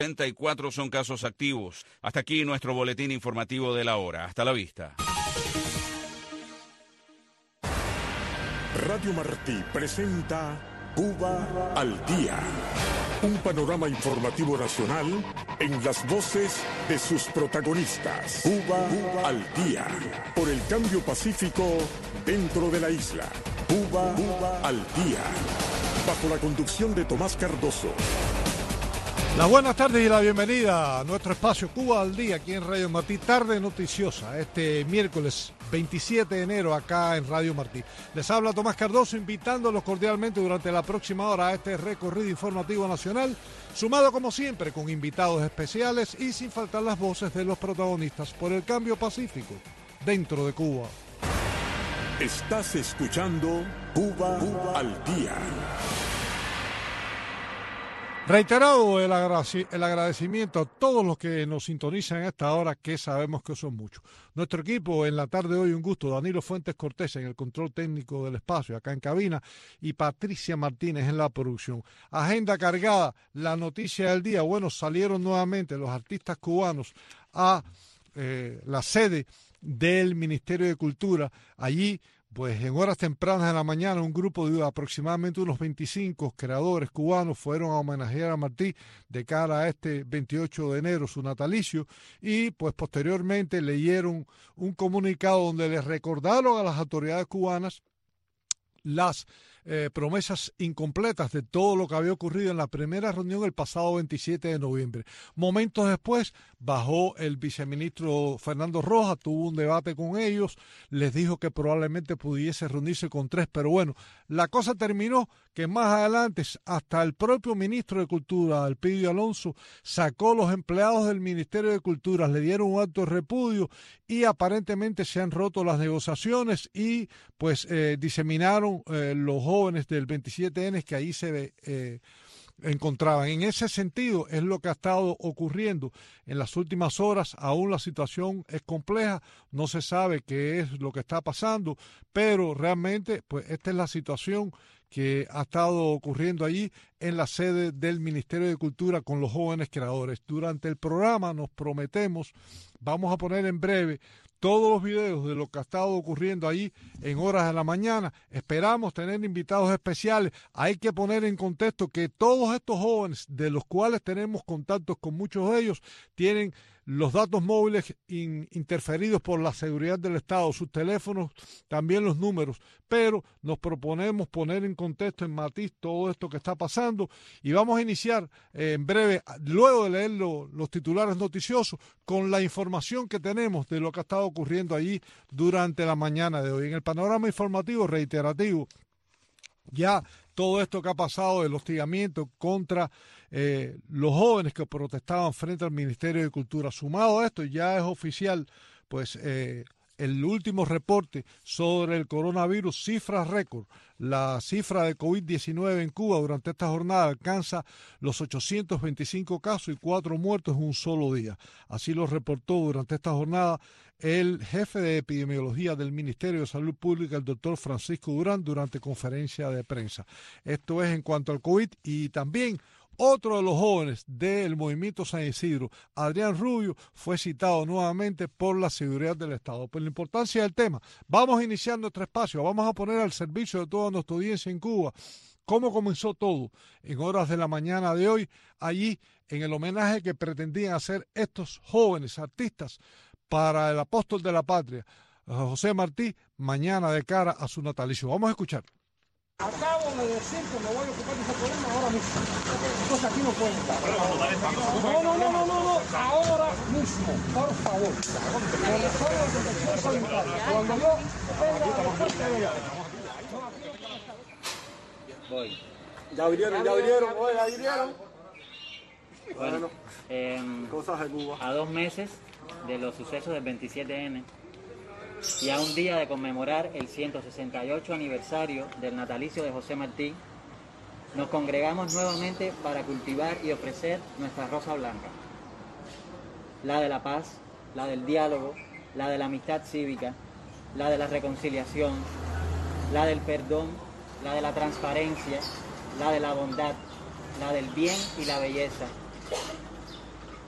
64 son casos activos. Hasta aquí nuestro boletín informativo de la hora. Hasta la vista. Radio Martí presenta Cuba al Día. Un panorama informativo nacional en las voces de sus protagonistas. Cuba al Día. Por el cambio pacífico dentro de la isla. Cuba al Día. Bajo la conducción de Tomás Cardoso. Las buenas tardes y la bienvenida a nuestro espacio Cuba al Día aquí en Radio Martí. Tarde noticiosa este miércoles 27 de enero acá en Radio Martí. Les habla Tomás Cardoso invitándolos cordialmente durante la próxima hora a este recorrido informativo nacional, sumado como siempre con invitados especiales y sin faltar las voces de los protagonistas por el cambio pacífico dentro de Cuba. Estás escuchando Cuba al Día. Reiterado el agradecimiento a todos los que nos sintonizan a esta hora, que sabemos que son muchos. Nuestro equipo en la tarde de hoy, un gusto, Danilo Fuentes Cortés en el control técnico del espacio, acá en cabina, y Patricia Martínez en la producción. Agenda cargada, la noticia del día. Bueno, salieron nuevamente los artistas cubanos a la sede del Ministerio de Cultura. Allí, pues en horas tempranas de la mañana, un grupo de aproximadamente unos 25 creadores cubanos fueron a homenajear a Martí de cara a este 28 de enero, su natalicio, y pues posteriormente leyeron un comunicado donde les recordaron a las autoridades cubanas las promesas incompletas de todo lo que había ocurrido en la primera reunión el pasado 27 de noviembre. Momentos después bajó el viceministro Fernando Rojas, tuvo un debate con ellos, les dijo que probablemente pudiese reunirse con 3, pero bueno, la cosa terminó que más adelante hasta el propio ministro de Cultura, Elpidio Alonso, sacó los empleados del Ministerio de Cultura, le dieron un acto de repudio y aparentemente se han roto las negociaciones y pues diseminaron los jóvenes del 27N que ahí se encontraban. En ese sentido es lo que ha estado ocurriendo en las últimas horas. Aún la situación es compleja, no se sabe qué es lo que está pasando, pero realmente pues esta es la situación que ha estado ocurriendo allí en la sede del Ministerio de Cultura con los jóvenes creadores. Durante el programa nos prometemos, vamos a poner en breve todos los videos de lo que ha estado ocurriendo allí en horas de la mañana. Esperamos tener invitados especiales. Hay que poner en contexto que todos estos jóvenes, de los cuales tenemos contactos con muchos de ellos, tienen los datos móviles interferidos por la seguridad del Estado, sus teléfonos, también los números, pero nos proponemos poner en contexto, en matiz, todo esto que está pasando y vamos a iniciar en breve, luego de leer los titulares noticiosos, con la información que tenemos de lo que ha estado ocurriendo allí durante la mañana de hoy. En el panorama informativo reiterativo, ya todo esto que ha pasado del hostigamiento contra los jóvenes que protestaban frente al Ministerio de Cultura. Sumado a esto, ya es oficial, pues el último reporte sobre el coronavirus, cifras récord. La cifra de COVID-19 en Cuba durante esta jornada alcanza los 825 casos y 4 muertos en un solo día. Así lo reportó durante esta jornada el jefe de epidemiología del Ministerio de Salud Pública, el doctor Francisco Durán, durante conferencia de prensa. Esto es en cuanto al COVID y también otro de los jóvenes del Movimiento San Isidro, Adrián Rubio, fue citado nuevamente por la seguridad del Estado. Por la importancia del tema, vamos a iniciar nuestro espacio, vamos a poner al servicio de toda nuestra audiencia en Cuba cómo comenzó todo en horas de la mañana de hoy, allí en el homenaje que pretendían hacer estos jóvenes artistas para el apóstol de la patria, José Martí, mañana de cara a su natalicio. Vamos a escuchar. Acabo de decir que me voy a ocupar de ese problema ahora mismo. Entonces aquí no pueden estar. No, ahora mismo, por favor. Cuando yo tenga la respuesta de ella. Voy. Ya vinieron. Bueno, Cosas de Cuba. a 2 meses de los sucesos del 27N y a un día de conmemorar el 168 aniversario del natalicio de José Martí, nos congregamos nuevamente para cultivar y ofrecer nuestra rosa blanca, la de la paz, la del diálogo, la de la amistad cívica, la de la reconciliación, la del perdón, la de la transparencia, la de la bondad, la del bien y la belleza,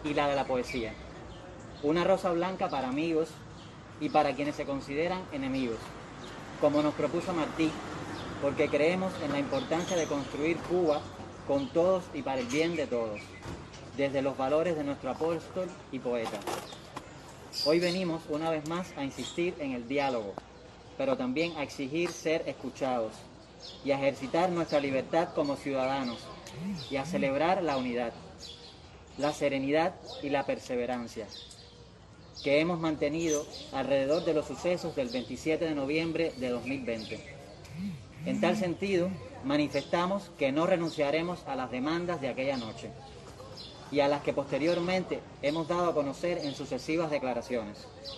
y la de la poesía. Una rosa blanca para amigos y para quienes se consideran enemigos, como nos propuso Martí, porque creemos en la importancia de construir Cuba con todos y para el bien de todos, desde los valores de nuestro apóstol y poeta. Hoy venimos una vez más a insistir en el diálogo, pero también a exigir ser escuchados y a ejercitar nuestra libertad como ciudadanos y a celebrar la unidad, la serenidad y la perseverancia que hemos mantenido alrededor de los sucesos del 27 de noviembre de 2020. En tal sentido, manifestamos que no renunciaremos a las demandas de aquella noche y a las que posteriormente hemos dado a conocer en sucesivas declaraciones.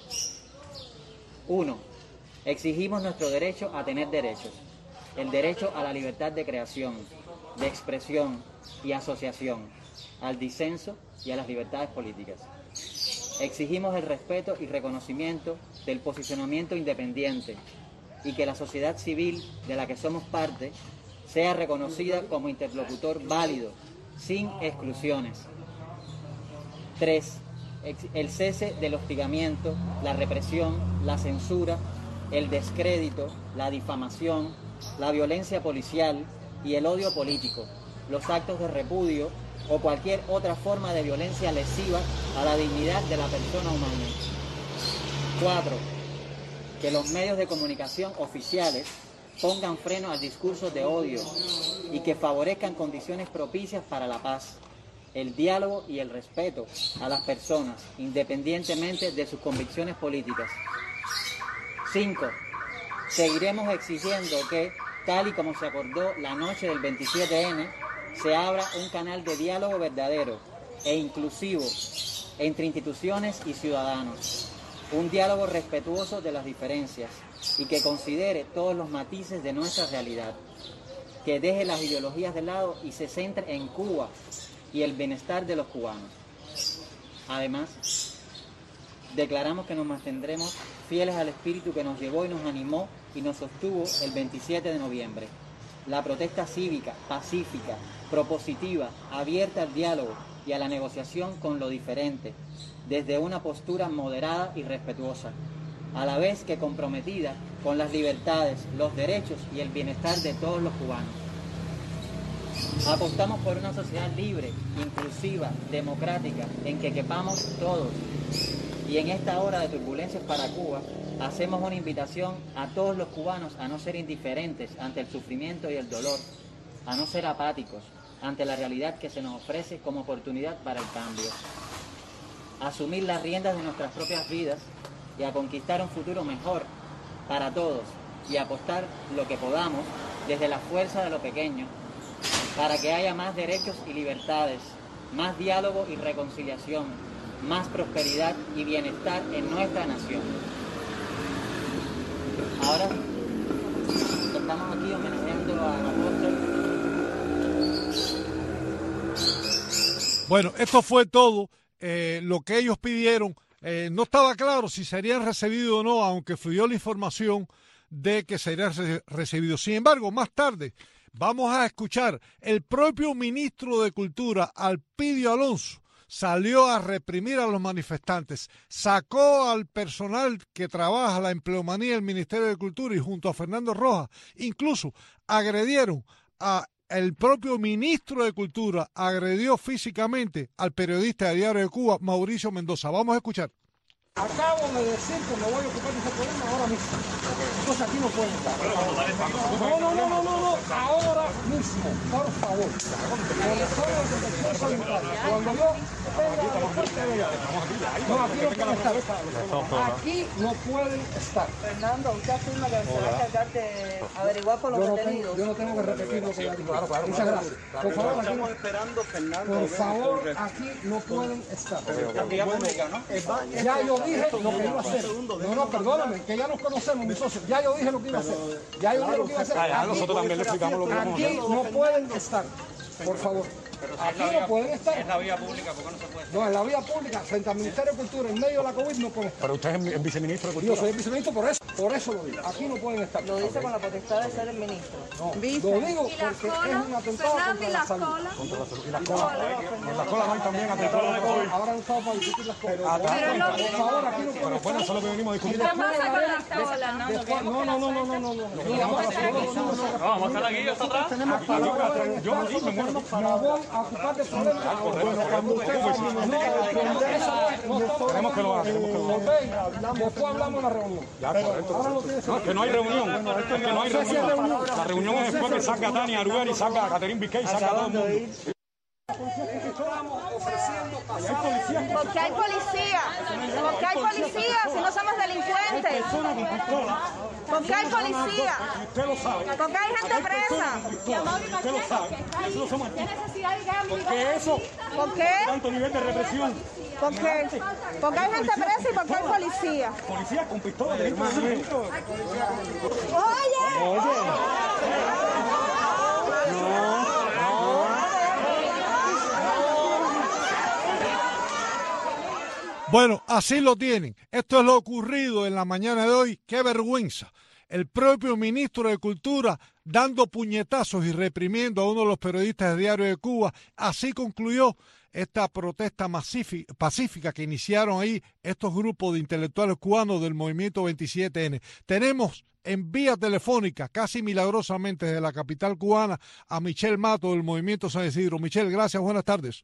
1. Exigimos nuestro derecho a tener derechos, el derecho a la libertad de creación, de expresión y asociación, al disenso y a las libertades políticas. Exigimos el respeto y reconocimiento del posicionamiento independiente y que la sociedad civil de la que somos parte sea reconocida como interlocutor válido, sin exclusiones. 3. El cese del hostigamiento, la represión, la censura, el descrédito, la difamación, la violencia policial y el odio político, los actos de repudio o cualquier otra forma de violencia lesiva a la dignidad de la persona humana. 4. Que los medios de comunicación oficiales pongan freno al discurso de odio y que favorezcan condiciones propicias para la paz, el diálogo y el respeto a las personas, independientemente de sus convicciones políticas. 5. Seguiremos exigiendo que, tal y como se acordó la noche del 27N, se abra un canal de diálogo verdadero e inclusivo entre instituciones y ciudadanos, un diálogo respetuoso de las diferencias y que considere todos los matices de nuestra realidad, que deje las ideologías de lado y se centre en Cuba y el bienestar de los cubanos. Además, declaramos que nos mantendremos fieles al espíritu que nos llevó y nos animó y nos sostuvo el 27 de noviembre. La protesta cívica, pacífica, propositiva, abierta al diálogo y a la negociación con lo diferente, desde una postura moderada y respetuosa, a la vez que comprometida con las libertades, los derechos y el bienestar de todos los cubanos. Apostamos por una sociedad libre, inclusiva, democrática, en que quepamos todos. Y en esta hora de turbulencias para Cuba, hacemos una invitación a todos los cubanos a no ser indiferentes ante el sufrimiento y el dolor, a no ser apáticos ante la realidad que se nos ofrece como oportunidad para el cambio, a asumir las riendas de nuestras propias vidas y a conquistar un futuro mejor para todos y a apostar lo que podamos desde la fuerza de lo pequeño para que haya más derechos y libertades, más diálogo y reconciliación, más prosperidad y bienestar en nuestra nación. Ahora estamos aquí homenajeando a apóstol. Bueno, esto fue todo lo que ellos pidieron. No estaba claro si serían recibidos o no, aunque fluyó la información de que serían recibidos. Sin embargo, más tarde vamos a escuchar el propio ministro de Cultura, Alpidio Alonso, salió a reprimir a los manifestantes, sacó al personal que trabaja la empleomanía del Ministerio de Cultura y junto a Fernando Rojas, incluso agredieron a el propio ministro de Cultura, agredió físicamente al periodista de Diario de Cuba, Mauricio Mendoza. Vamos a escuchar. Acabo de decir que me voy a ocupar de ese problema ahora mismo. Entonces aquí no pueden estar. No, ahora mismo, por favor. Cuando yo tenga la respuesta de ella. No, aquí no pueden estar. Aquí no pueden estar. Fernando, usted afirma que se va a encargar de averiguar por los detenidos. Yo no tengo que repetir lo que ella dijo. Muchas gracias. Por favor, aquí no. Esperando, Fernando. Por favor, aquí no pueden estar. Ya yo dije lo que iba a hacer. No, perdóname, que ya nos conocemos, mi socio. Ya yo dije lo que iba a hacer. Ya yo dije lo que iba a hacer. Nosotros también le explicamos lo que vamos a hacer. Aquí no pueden estar. Por favor. Aquí no pueden estar. Es la vía pública, ¿por qué no se puede? No, en la vía pública, frente al Ministerio de Cultura, en medio de la COVID, no pueden estar. Pero usted es el viceministro de Cultura. Yo soy el viceministro por eso lo digo. Aquí no pueden estar. Lo dice con la potestad de ser el ministro. No, lo digo porque es un atentado contra la salud. Y las colas. En las colas no hay también atentados de COVID. Ahora han estado para discutir las cosas. Por favor, aquí no pueden Pero bueno, eso es lo que venimos a discutir. ¿Qué pasa con esta ola? No, vamos a estar aquí, hasta atrás. Tenemos palabras. Yo me muero. No voy a ocupar de problemas. Cuando usted Queremos que lo haga. Después hablamos en la reunión. Ya, correcto. No, que no hay reunión. Que no hay reunión. La reunión es después que salga Tania Aruer y salga Catherine Biscay y salga todo el mundo. Porque hay policía. Porque hay policía si no somos delincuentes. Porque hay policía. Usted lo sabe. Porque hay gente presa. Usted lo sabe. Eso no somos aquí. Porque eso, ¿Por qué? tanto nivel de represión. Porque hay gente presa y porque hay policía. Policía con pistola. Bueno, así lo tienen. Esto es lo ocurrido en la mañana de hoy. ¡Qué vergüenza! El propio ministro de Cultura dando puñetazos y reprimiendo a uno de los periodistas de Diario de Cuba. Así concluyó esta protesta pacífica que iniciaron ahí estos grupos de intelectuales cubanos del movimiento 27N. Tenemos en vía telefónica, casi milagrosamente desde la capital cubana, a Michel Mato del movimiento San Isidro. Michel, gracias, buenas tardes.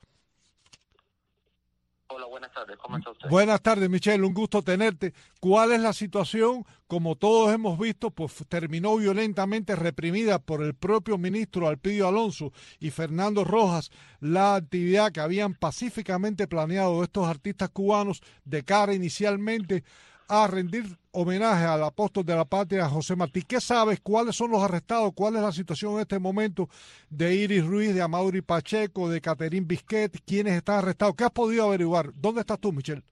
Hola, buenas tardes, ¿cómo está usted? Buenas tardes, Michelle, un gusto tenerte. ¿Cuál es la situación? Como todos hemos visto, pues terminó violentamente reprimida por el propio ministro Alpidio Alonso y Fernando Rojas la actividad que habían pacíficamente planeado estos artistas cubanos de cara inicialmente a rendir homenaje al apóstol de la patria, José Martí. ¿Qué sabes? ¿Cuáles son los arrestados? ¿Cuál es la situación en este momento de Iris Ruiz, de Amaury Pacheco, de Catherine Bisquet? ¿Quiénes están arrestados? ¿Qué has podido averiguar? ¿Dónde estás tú, Michelle?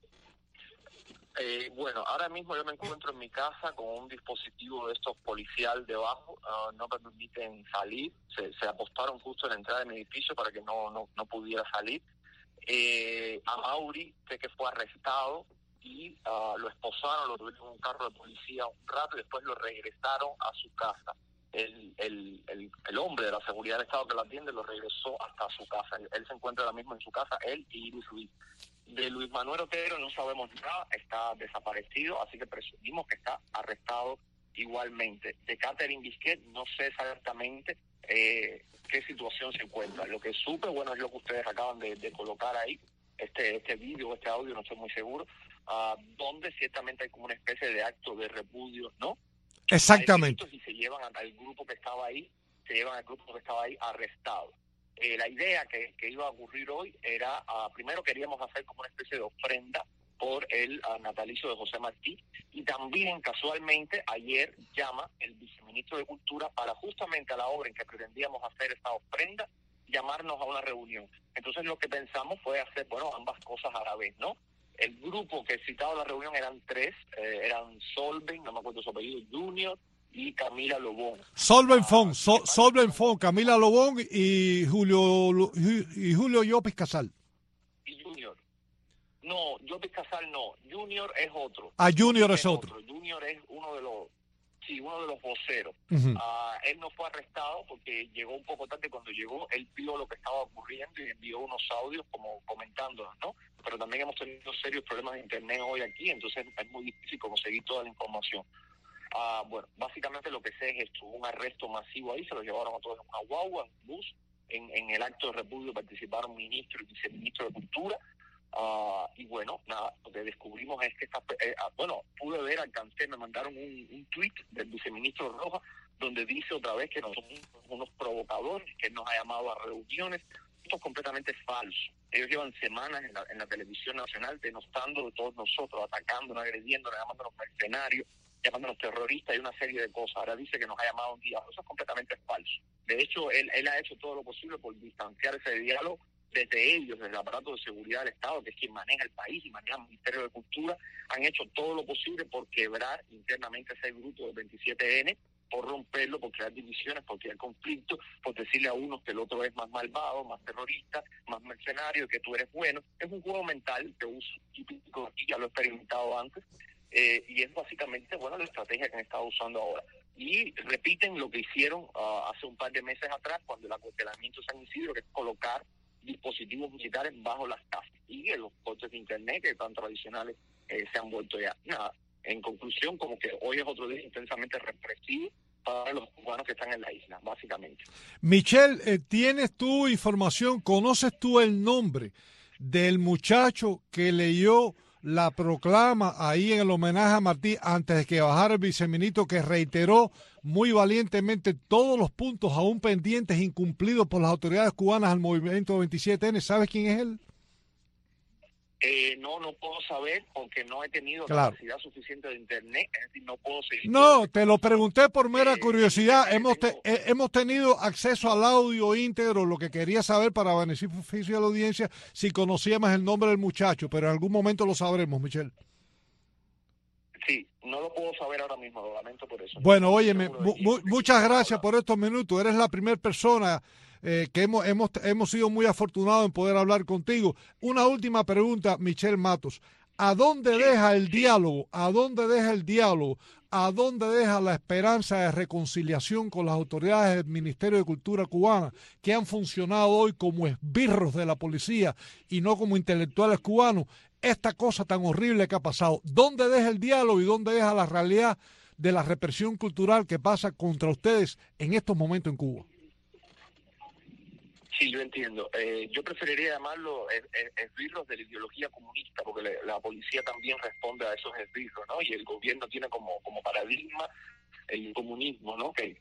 Bueno, ahora mismo yo me encuentro en mi casa con un dispositivo de estos policial debajo, no me permiten salir, se apostaron justo en la entrada de mi edificio para que no pudiera salir. Amaury sé que fue arrestado y lo esposaron, lo tuvieron en un carro de policía un rato y después lo regresaron a su casa. El hombre de la seguridad del Estado que lo atiende lo regresó hasta su casa. Él se encuentra ahora mismo en su casa, él y Iris Ruiz. De Luis Manuel Otero no sabemos nada, está desaparecido, así que presumimos que está arrestado igualmente. De Catherine Bisquet no sé exactamente qué situación se encuentra. Lo que supe, bueno, es lo que ustedes acaban de colocar ahí, este vídeo, este audio, no estoy muy seguro, donde ciertamente hay como una especie de acto de repudio, ¿no? Exactamente. Y se llevan al grupo que estaba ahí, arrestado. La idea que iba a ocurrir hoy era, primero queríamos hacer como una especie de ofrenda por el natalicio de José Martí, y también casualmente ayer llama el viceministro de Cultura para justamente a la hora en que pretendíamos hacer esta ofrenda, llamarnos a una reunión. Entonces lo que pensamos fue hacer, bueno, ambas cosas a la vez, ¿no? El grupo que citaba a la reunión eran tres, eran Solven, no me acuerdo su apellido, Junior y Camila Lobón. Solven Fon, Camila Lobón y Julio Llopis Casal. Y Junior. No, Llopis Casal no, Junior es otro. Junior es otro. Junior es uno de los voceros. Uh-huh. Él no fue arrestado porque llegó un poco tarde. Cuando llegó, él vio lo que estaba ocurriendo y envió unos audios como comentándonos, ¿no? Pero también hemos tenido serios problemas de internet hoy aquí, entonces es muy difícil conseguir toda la información. Bueno, básicamente lo que sé es esto, un arresto masivo ahí, se lo llevaron a todos en una guagua, en un bus. En el acto de repudio participaron ministro y viceministro de Cultura. Y bueno, nada, lo que descubrimos es que pude ver, me mandaron un tuit del viceministro Rojas donde dice otra vez que nosotros somos unos provocadores, que él nos ha llamado a reuniones. Esto es completamente falso. Ellos llevan semanas en la televisión nacional denostando de todos nosotros, atacándonos, agrediéndonos, llamándonos mercenarios, llamándonos terroristas y una serie de cosas. Ahora dice que nos ha llamado un diálogo. Eso es completamente falso. De hecho, él ha hecho todo lo posible por distanciar ese diálogo desde ellos, desde el aparato de seguridad del Estado, que es quien maneja el país y maneja el Ministerio de Cultura. Han hecho todo lo posible por quebrar internamente ese grupo del 27N por romperlo, por crear divisiones, por crear conflictos, por decirle a unos que el otro es más malvado, más terrorista, más mercenario, que tú eres bueno. Es un juego mental que uso típico aquí, ya lo he experimentado antes, y es básicamente, bueno, la estrategia que han estado usando ahora. Y repiten lo que hicieron hace un par de meses atrás, cuando el acuartelamiento de San Isidro, que es colocar dispositivos militares bajo las casas, y en los cortes de internet que tan tradicionales se han vuelto ya. Nada, en conclusión, como que hoy es otro día intensamente represivo para los cubanos que están en la isla, básicamente. Michelle, ¿tienes tú información, conoces tú el nombre del muchacho que leyó la proclama ahí en el homenaje a Martí antes de que bajara el viceministro, que reiteró muy valientemente todos los puntos aún pendientes, incumplidos por las autoridades cubanas al movimiento 27N? ¿Sabes quién es él? No puedo saber porque no he tenido capacidad suficiente de internet, es decir, no puedo seguir. No, te lo pregunté por mera curiosidad. Hemos tenido acceso al audio íntegro, lo que quería saber para beneficio de la audiencia, si conocíamos el nombre del muchacho, pero en algún momento lo sabremos, Michelle. Sí, no lo puedo saber ahora mismo, lo lamento por eso. Bueno, óyeme, muchas gracias por estos minutos. Eres la primera persona que hemos sido muy afortunados en poder hablar contigo. Una última pregunta, Michelle Matos. ¿A dónde deja el diálogo? ¿A dónde deja el diálogo? ¿A dónde deja la esperanza de reconciliación con las autoridades del Ministerio de Cultura cubana, que han funcionado hoy como esbirros de la policía y no como intelectuales cubanos? Esta cosa tan horrible que ha pasado. ¿Dónde deja el diálogo y dónde deja la realidad de la represión cultural que pasa contra ustedes en estos momentos en Cuba? Sí, yo entiendo. Yo preferiría llamarlo esbirros de la ideología comunista, porque la policía también responde a esos esbirros, ¿no? Y el gobierno tiene como paradigma el comunismo, ¿no? Que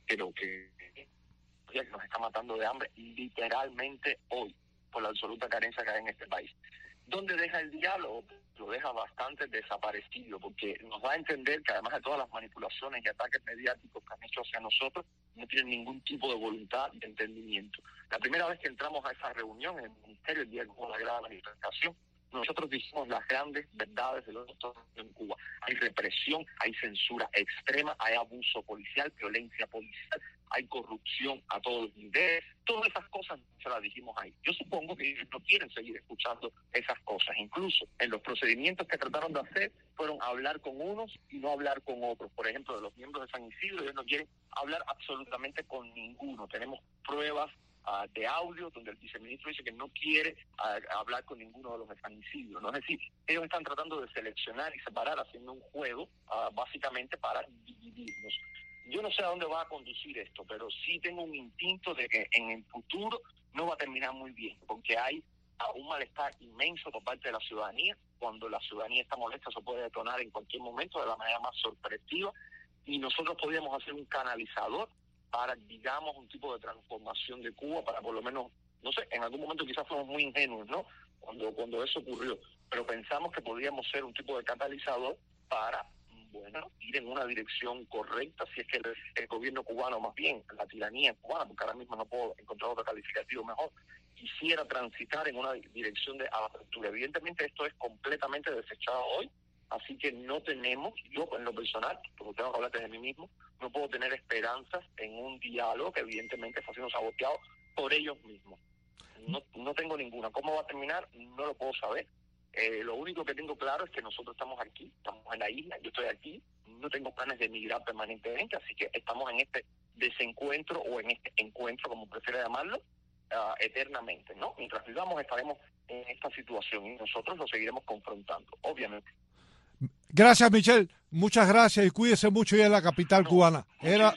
nos está matando de hambre literalmente hoy, por la absoluta carencia que hay en este país. ¿Dónde deja el diálogo? Lo deja bastante desaparecido, porque nos da a entender que además de todas las manipulaciones y ataques mediáticos que han hecho hacia nosotros, no tienen ningún tipo de voluntad de entendimiento. La primera vez que entramos a esa reunión en el Ministerio, el día que hubo la gran manifestación, nosotros dijimos las grandes verdades de los estados en Cuba. Hay represión, hay censura extrema, hay abuso policial, violencia policial, hay corrupción a todos los niveles. Todas esas cosas se las dijimos ahí. Yo supongo que ellos no quieren seguir escuchando esas cosas. Incluso en los procedimientos que trataron de hacer fueron hablar con unos y no hablar con otros. Por ejemplo, de los miembros de San Isidro, ellos no quieren hablar absolutamente con ninguno. Tenemos pruebas de audio donde el viceministro dice que no quiere hablar con ninguno de los de San Isidro, ¿no? Es decir, ellos están tratando de seleccionar y separar, haciendo un juego básicamente para dividirnos. Yo no sé a dónde va a conducir esto, pero sí tengo un instinto de que en el futuro no va a terminar muy bien, porque hay un malestar inmenso por parte de la ciudadanía. Cuando la ciudadanía está molesta, se puede detonar en cualquier momento de la manera más sorpresiva, y nosotros podríamos hacer un canalizador para, digamos, un tipo de transformación de Cuba, para por lo menos, no sé, en algún momento quizás fuimos muy ingenuos, ¿no?, cuando eso ocurrió, pero pensamos que podríamos ser un tipo de catalizador para, bueno, ir en una dirección correcta, si es que el gobierno cubano, más bien la tiranía cubana, porque ahora mismo no puedo encontrar otro calificativo mejor, quisiera transitar en una dirección de apertura. Evidentemente esto es completamente desechado hoy, así que no tenemos, yo en lo personal, porque tengo que hablar de mí mismo, no puedo tener esperanzas en un diálogo que evidentemente está siendo saboteado por ellos mismos. No tengo ninguna. ¿Cómo va a terminar? No lo puedo saber. Lo único que tengo claro es que nosotros estamos aquí, estamos en la isla, yo estoy aquí, no tengo planes de emigrar permanentemente, así que estamos en este desencuentro o en este encuentro, como prefiero llamarlo, eternamente, ¿no? Mientras vivamos estaremos en esta situación y nosotros lo seguiremos confrontando, obviamente. Gracias, Michelle. Muchas gracias y cuídese mucho ya en la capital cubana.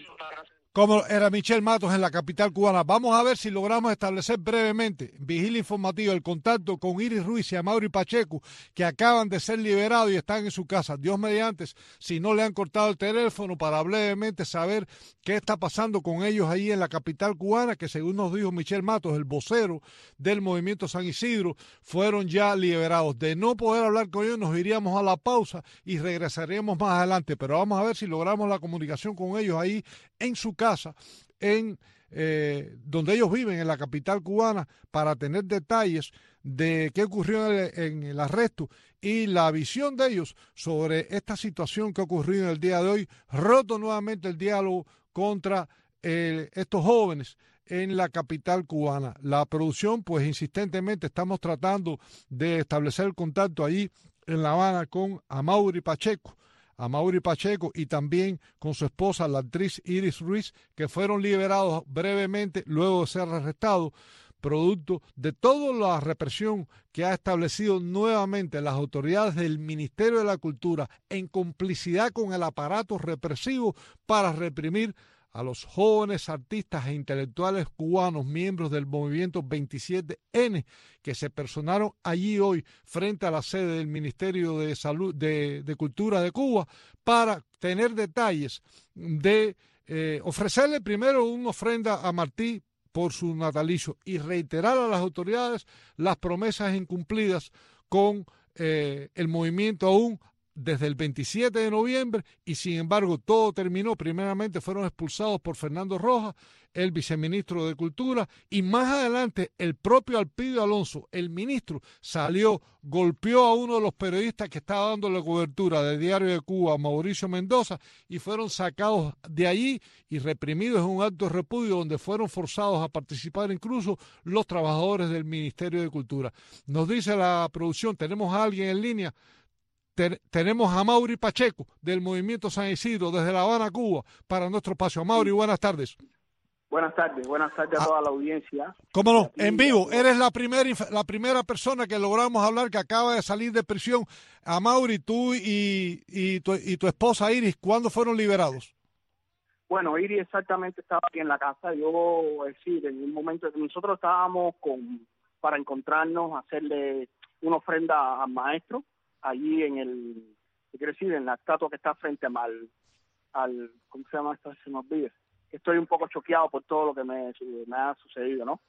Como era Michelle Matos en la capital cubana. Vamos a ver si logramos establecer brevemente, vigilia informativa, el contacto con Iris Ruiz y Amaury Pacheco, que acaban de ser liberados y están en su casa. Dios mediante, si no le han cortado el teléfono, para brevemente saber qué está pasando con ellos ahí en la capital cubana, que según nos dijo Michelle Matos, el vocero del movimiento San Isidro, fueron ya liberados. De no poder hablar con ellos, nos iríamos a la pausa y regresaríamos más adelante, pero vamos a ver si logramos la comunicación con ellos ahí en su casa, en donde ellos viven, en la capital cubana, para tener detalles de qué ocurrió en el arresto y la visión de ellos sobre esta situación que ha ocurrido en el día de hoy, roto nuevamente el diálogo contra estos jóvenes en la capital cubana. La producción, pues insistentemente estamos tratando de establecer el contacto allí en La Habana con Amaury Pacheco y también con su esposa, la actriz Iris Ruiz, que fueron liberados brevemente luego de ser arrestados, producto de toda la represión que ha establecido nuevamente las autoridades del Ministerio de la Cultura en complicidad con el aparato represivo para reprimir a los jóvenes artistas e intelectuales cubanos, miembros del movimiento 27N, que se personaron allí hoy frente a la sede del Ministerio de Salud de Cultura de Cuba para tener detalles de ofrecerle primero una ofrenda a Martí por su natalicio y reiterar a las autoridades las promesas incumplidas con el movimiento aún desde el 27 de noviembre, y sin embargo todo terminó. Primeramente fueron expulsados por Fernando Rojas, el viceministro de Cultura, y más adelante el propio Alpidio Alonso, el ministro, salió, golpeó a uno de los periodistas que estaba dando la cobertura del Diario de Cuba, Mauricio Mendoza, y fueron sacados de allí y reprimidos en un acto de repudio donde fueron forzados a participar incluso los trabajadores del Ministerio de Cultura. Nos dice la producción, tenemos a alguien en línea. Tenemos a Amaury Pacheco del Movimiento San Isidro desde La Habana, Cuba, para nuestro espacio. Amaury, buenas tardes. Buenas tardes a toda la audiencia. ¿Cómo no? En vivo, eres la primera persona que logramos hablar que acaba de salir de prisión. Amaury, tú y tu esposa Iris, ¿cuándo fueron liberados? Bueno, Iris exactamente estaba aquí en la casa. Yo, decir, en un momento que nosotros estábamos para encontrarnos, hacerle una ofrenda al maestro, allí en la estatua que está frente al ¿cómo se llama esto? Se me olvida. Estoy un poco choqueado por todo lo que me ha sucedido, ¿no?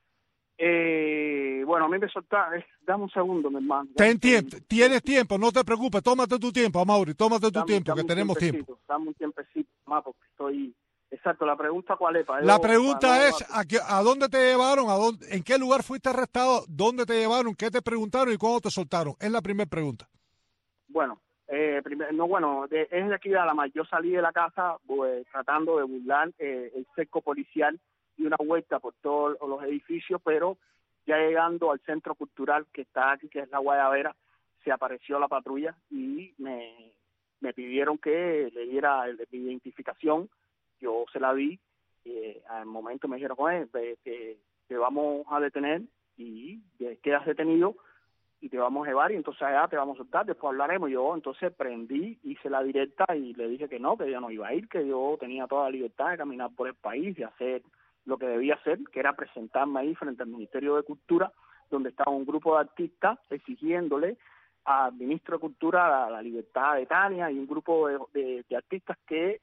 Bueno, a mí me soltaron, dame un segundo, mi hermano. Tienes tiempo, no te preocupes, tómate tu tiempo, Amaury, tómate tu tiempo, que tenemos tiempo. Dame un tiempecito más porque estoy... Exacto, la pregunta ¿cuál es? La pregunta es, ¿a dónde te llevaron? ¿En qué lugar fuiste arrestado? ¿Dónde te llevaron? ¿Qué te preguntaron? ¿Y cuándo te soltaron? Es la primera pregunta. Bueno, es de aquí de Alamar. Yo salí de la casa pues, tratando de burlar el cerco policial y una vuelta por todos los edificios, pero ya llegando al centro cultural que está aquí, que es la Guayabera, se apareció la patrulla y me pidieron que le diera mi identificación. Yo se la di, al momento me dijeron, te vamos a detener y quedas detenido y te vamos a llevar y entonces allá te vamos a soltar, después hablaremos. Yo entonces prendí, hice la directa y le dije que no, que yo no iba a ir, que yo tenía toda la libertad de caminar por el país, de hacer lo que debía hacer, que era presentarme ahí frente al Ministerio de Cultura, donde estaba un grupo de artistas exigiéndole al ministro de Cultura la libertad de Tania y un grupo de artistas que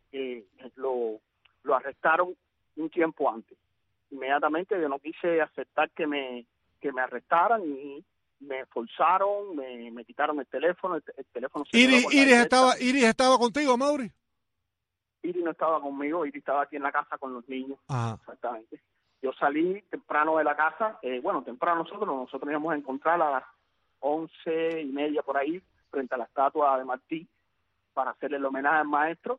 lo arrestaron un tiempo antes. Inmediatamente yo no quise aceptar que me arrestaran y me forzaron, me quitaron el teléfono. El teléfono se Iris estaba contigo, Amaury. Iris no estaba conmigo, Iris estaba aquí en la casa con los niños. Ajá. Exactamente. Yo salí temprano de la casa, temprano nosotros íbamos a encontrar a las 11:30 por ahí, frente a la estatua de Martí, para hacerle el homenaje al maestro.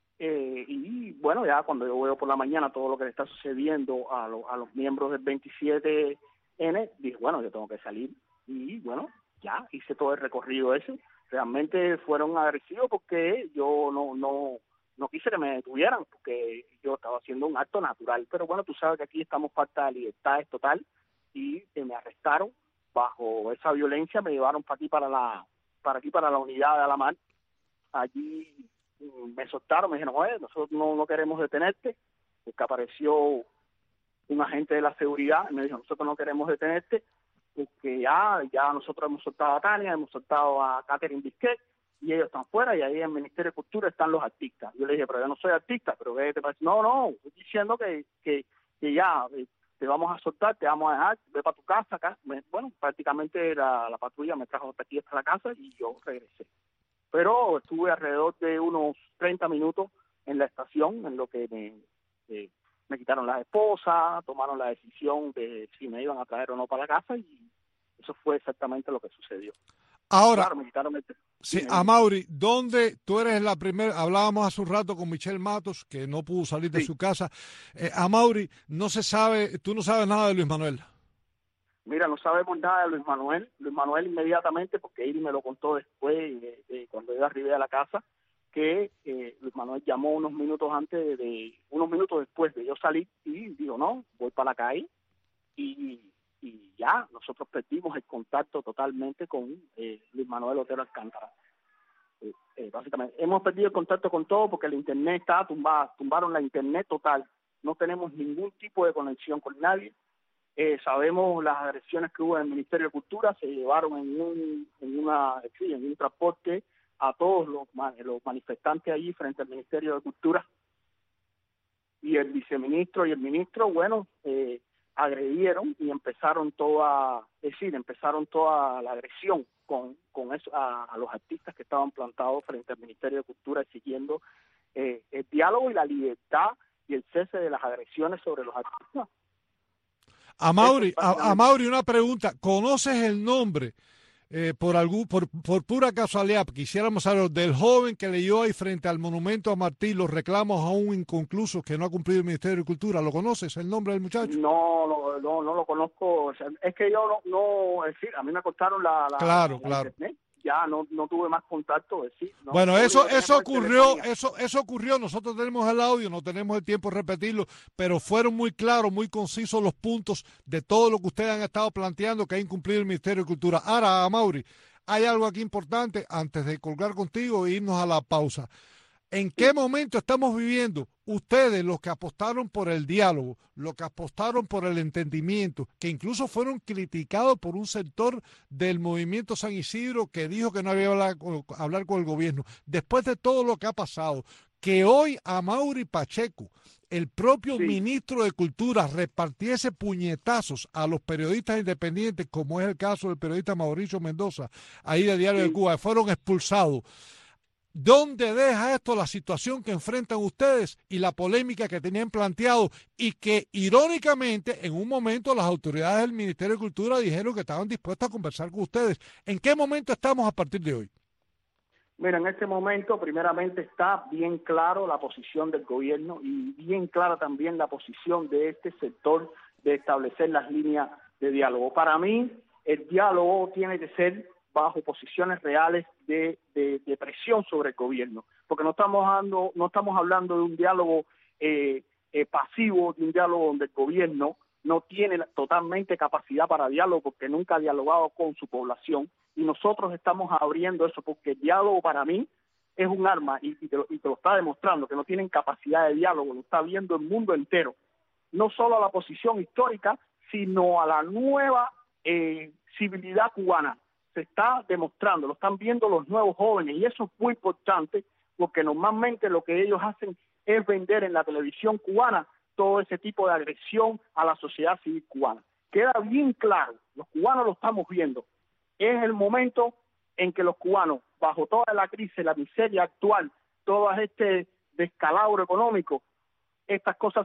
Y bueno, ya cuando yo veo por la mañana todo lo que le está sucediendo a los miembros del 27N, dije, bueno, yo tengo que salir. Y bueno, ya hice todo el recorrido ese. Realmente fueron agresivos porque yo no quise que me detuvieran, porque yo estaba haciendo un acto natural. Pero bueno, tú sabes que aquí estamos falta de libertad total y me arrestaron. Bajo esa violencia me llevaron para aquí para la unidad de Alamar. Allí me soltaron, me dijeron, nosotros no queremos detenerte, porque apareció un agente de la seguridad y me dijo, nosotros no queremos detenerte porque ya nosotros hemos soltado a Tania, hemos soltado a Catherine Bisquet y ellos están fuera y ahí en el Ministerio de Cultura están los artistas. Yo le dije, pero yo no soy artista, pero ¿qué te parece? No, estoy diciendo que ya te vamos a soltar, te vamos a dejar, ve para tu casa acá. Bueno, prácticamente la patrulla me trajo hasta aquí, hasta la casa y yo regresé. Pero estuve alrededor de unos 30 minutos en la estación, en lo que me quitaron las esposas, tomaron la decisión de si me iban a traer o no para la casa y eso fue exactamente lo que sucedió. Ahora, claro, militarmente. sí, Amaury, ¿dónde tú eres la primera? Hablábamos hace un rato con Michelle Matos, que no pudo salir de su casa. Amaury, no se sabe, tú no sabes nada de Luis Manuel. Mira, no sabemos nada de Luis Manuel. Luis Manuel inmediatamente, porque Iri me lo contó después, cuando yo arribé a la casa, que Luis Manuel llamó unos minutos después de yo salir y dijo, no, voy para la calle y ya, nosotros perdimos el contacto totalmente con Luis Manuel Otero Alcántara. Básicamente, hemos perdido el contacto con todo porque el internet está tumbaron la internet total. No tenemos ningún tipo de conexión con nadie. Sabemos las agresiones que hubo en el Ministerio de Cultura, se llevaron en un transporte a todos los manifestantes allí frente al Ministerio de Cultura, y el viceministro y el ministro, agredieron y empezaron toda la agresión con eso a los artistas que estaban plantados frente al Ministerio de Cultura, exigiendo el diálogo y la libertad y el cese de las agresiones sobre los artistas. Amaury, una pregunta. ¿Conoces el nombre, por pura casualidad, quisiéramos saber, del joven que leyó ahí frente al monumento a Martí los reclamos aún inconclusos que no ha cumplido el Ministerio de Cultura? ¿Lo conoces, el nombre del muchacho? No lo conozco. O sea, es que yo es decir, a mí me cortaron la internet. Ya no tuve más contacto. Bueno, eso ocurrió. Nosotros tenemos el audio, no tenemos el tiempo de repetirlo, pero fueron muy claros, muy concisos los puntos de todo lo que ustedes han estado planteando que ha incumplido el Ministerio de Cultura. Ahora, Amaury, hay algo aquí importante antes de colgar contigo e irnos a la pausa. ¿En qué momento estamos viviendo ustedes, los que apostaron por el diálogo, los que apostaron por el entendimiento, que incluso fueron criticados por un sector del movimiento San Isidro que dijo que no había hablar con el gobierno, después de todo lo que ha pasado, que hoy Amaury Pacheco, el propio ministro de Cultura, repartiese puñetazos a los periodistas independientes, como es el caso del periodista Mauricio Mendoza, ahí de Diario de Cuba, que fueron expulsados? ¿Dónde deja esto la situación que enfrentan ustedes y la polémica que tenían planteado y que, irónicamente, en un momento las autoridades del Ministerio de Cultura dijeron que estaban dispuestas a conversar con ustedes? ¿En qué momento estamos a partir de hoy? Mira, en este momento, primeramente, está bien claro la posición del gobierno y bien clara también la posición de este sector de establecer las líneas de diálogo. Para mí, el diálogo tiene que ser bajo posiciones reales de presión sobre el gobierno, porque no estamos hablando de un diálogo pasivo, de un diálogo donde el gobierno no tiene totalmente capacidad para diálogo porque nunca ha dialogado con su población, y nosotros estamos abriendo eso porque el diálogo para mí es un arma y te lo está demostrando, que no tienen capacidad de diálogo, lo está viendo el mundo entero, no solo a la posición histórica, sino a la nueva civilidad cubana. Se está demostrando, lo están viendo los nuevos jóvenes, y eso es muy importante porque normalmente lo que ellos hacen es vender en la televisión cubana todo ese tipo de agresión a la sociedad civil cubana. Queda bien claro, los cubanos lo estamos viendo. Es el momento en que los cubanos, bajo toda la crisis, la miseria actual, todo este descalabro económico, estas cosas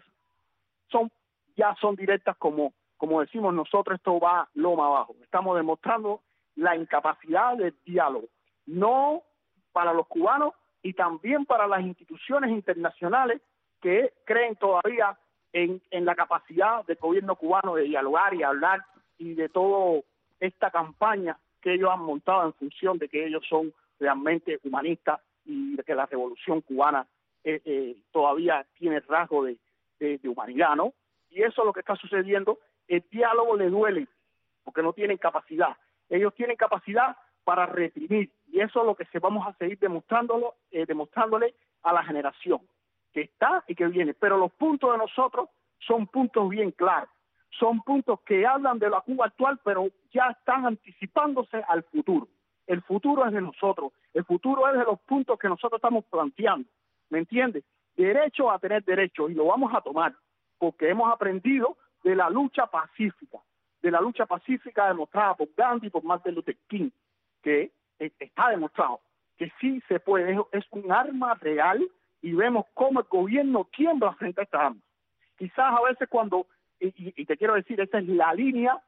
ya son directas, como decimos nosotros, esto va loma abajo. Estamos demostrando la incapacidad del diálogo, no para los cubanos y también para las instituciones internacionales que creen todavía en la capacidad del gobierno cubano de dialogar y hablar, y de toda esta campaña que ellos han montado en función de que ellos son realmente humanistas y de que la revolución cubana todavía tiene rasgo de humanidad, ¿no? Y eso es lo que está sucediendo. El diálogo le duele porque no tienen capacidad. Ellos tienen capacidad para reprimir, y eso es lo que vamos a seguir demostrándole a la generación que está y que viene. Pero los puntos de nosotros son puntos bien claros, son puntos que hablan de la Cuba actual, pero ya están anticipándose al futuro. El futuro es de nosotros, el futuro es de los puntos que nosotros estamos planteando, ¿me entiendes? Derecho a tener derechos, y lo vamos a tomar, porque hemos aprendido de la lucha pacífica, demostrada por Gandhi y por Martin Luther King, que está demostrado que sí se puede, es un arma real, y vemos cómo el gobierno tiembla frente a estas armas. Quizás a veces y te quiero decir, esa es la línea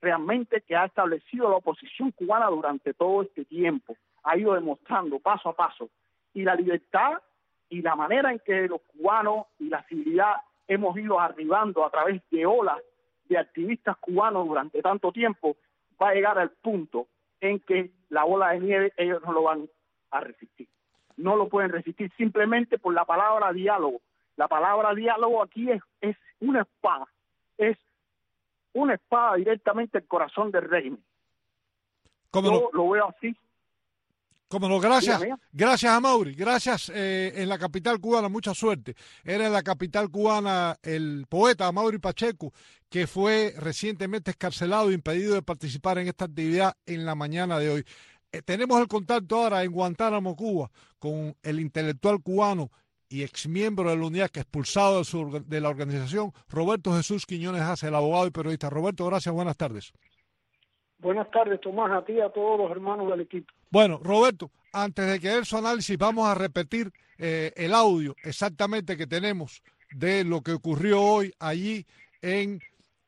realmente que ha establecido la oposición cubana durante todo este tiempo. Ha ido demostrando paso a paso. Y la libertad y la manera en que los cubanos y la civilidad hemos ido arribando a través de olas de activistas cubanos durante tanto tiempo, va a llegar al punto en que la bola de nieve ellos no lo van a resistir. No lo pueden resistir simplemente por la palabra diálogo. La palabra diálogo aquí es una espada. Es una espada directamente al corazón del régimen. Yo lo veo así. Como no, gracias. Gracias a Mauri. Gracias en la capital cubana. Mucha suerte. Era en la capital cubana el poeta Mauri Pacheco, que fue recientemente excarcelado e impedido de participar en esta actividad en la mañana de hoy. Tenemos el contacto ahora en Guantánamo, Cuba, con el intelectual cubano y exmiembro de la UNIAC, expulsado de la organización, Roberto Jesús Quiñones Hace, el abogado y periodista. Roberto, gracias, buenas tardes. Buenas tardes, Tomás, a ti y a todos los hermanos del equipo. Bueno, Roberto, antes de que dé su análisis, vamos a repetir el audio exactamente que tenemos de lo que ocurrió hoy allí en...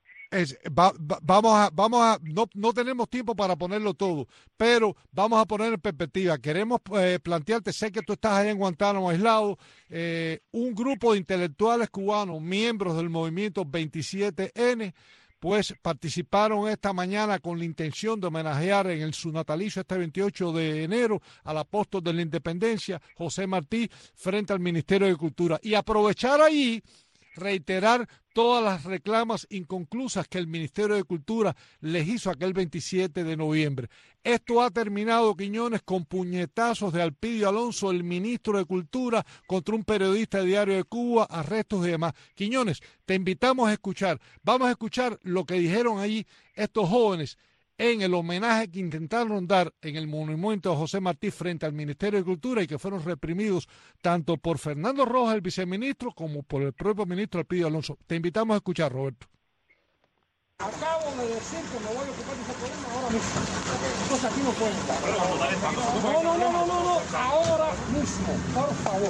no tenemos tiempo para ponerlo todo, pero vamos a poner en perspectiva. Queremos plantearte, sé que tú estás allá en Guantánamo aislado, un grupo de intelectuales cubanos, miembros del movimiento 27N, pues participaron esta mañana con la intención de homenajear en su natalicio este 28 de enero al apóstol de la independencia, José Martí, frente al Ministerio de Cultura, y aprovechar allí reiterar todas las reclamas inconclusas que el Ministerio de Cultura les hizo aquel 27 de noviembre. Esto ha terminado, Quiñones, con puñetazos de Alpidio Alonso, el ministro de Cultura, contra un periodista de Diario de Cuba, arrestos y demás. Quiñones, te invitamos a escuchar. Vamos a escuchar lo que dijeron allí estos jóvenes en el homenaje que intentaron dar en el monumento a José Martí frente al Ministerio de Cultura y que fueron reprimidos tanto por Fernando Rojas, el viceministro, como por el propio ministro Alpidio Alonso. Te invitamos a escuchar, Roberto. Acabo de decir que me voy a ocupar de ese problema ahora mismo. Entonces aquí no pueden estar. No, ahora mismo, por favor.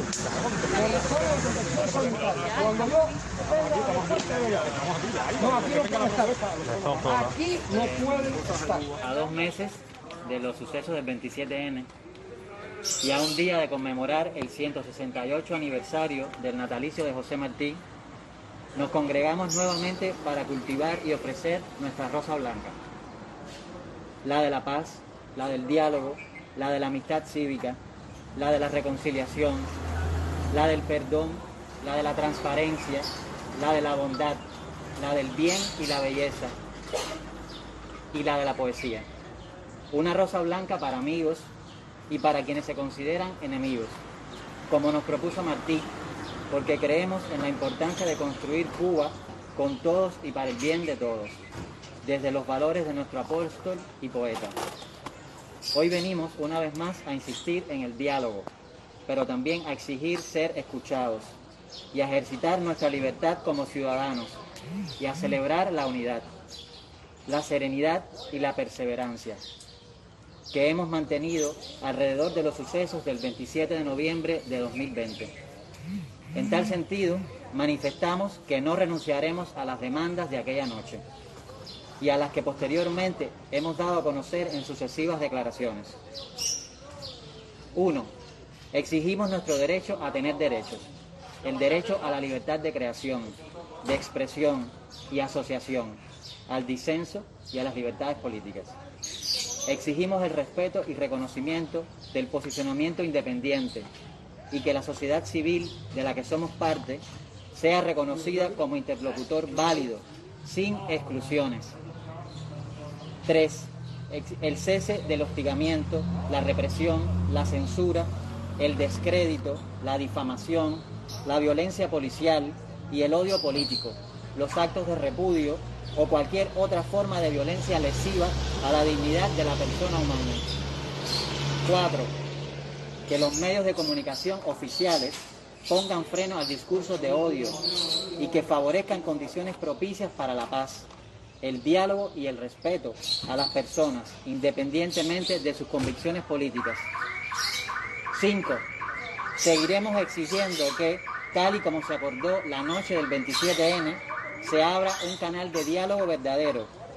Cuando yo aquí no pueden estar. A 2 meses de los sucesos del 27N y a un día de conmemorar el 168 aniversario del natalicio de José Martí, nos congregamos nuevamente para cultivar y ofrecer nuestra rosa blanca, la de la paz, la del diálogo, la de la amistad cívica, la de la reconciliación, la del perdón, la de la transparencia, la de la bondad, la del bien y la belleza, y la de la poesía. Una rosa blanca para amigos y para quienes se consideran enemigos, como nos propuso Martí, porque creemos en la importancia de construir Cuba con todos y para el bien de todos, desde los valores de nuestro apóstol y poeta. Hoy venimos una vez más a insistir en el diálogo, pero también a exigir ser escuchados y a ejercitar nuestra libertad como ciudadanos y a celebrar la unidad, la serenidad y la perseverancia que hemos mantenido alrededor de los sucesos del 27 de noviembre de 2020. En tal sentido, manifestamos que no renunciaremos a las demandas de aquella noche y a las que posteriormente hemos dado a conocer en sucesivas declaraciones. 1. Exigimos nuestro derecho a tener derechos, el derecho a la libertad de creación, de expresión y asociación, al disenso y a las libertades políticas. Exigimos el respeto y reconocimiento del posicionamiento independiente y que la sociedad civil de la que somos parte sea reconocida como interlocutor válido, sin exclusiones. 3. El cese del hostigamiento, la represión, la censura, el descrédito, la difamación, la violencia policial y el odio político, los actos de repudio o cualquier otra forma de violencia lesiva a la dignidad de la persona humana. 4. Que los medios de comunicación oficiales pongan freno al discurso de odio y que favorezcan condiciones propicias para la paz, el diálogo y el respeto a las personas, independientemente de sus convicciones políticas. 5. Seguiremos exigiendo que, tal y como se acordó la noche del 27N, se abra un canal de diálogo verdadero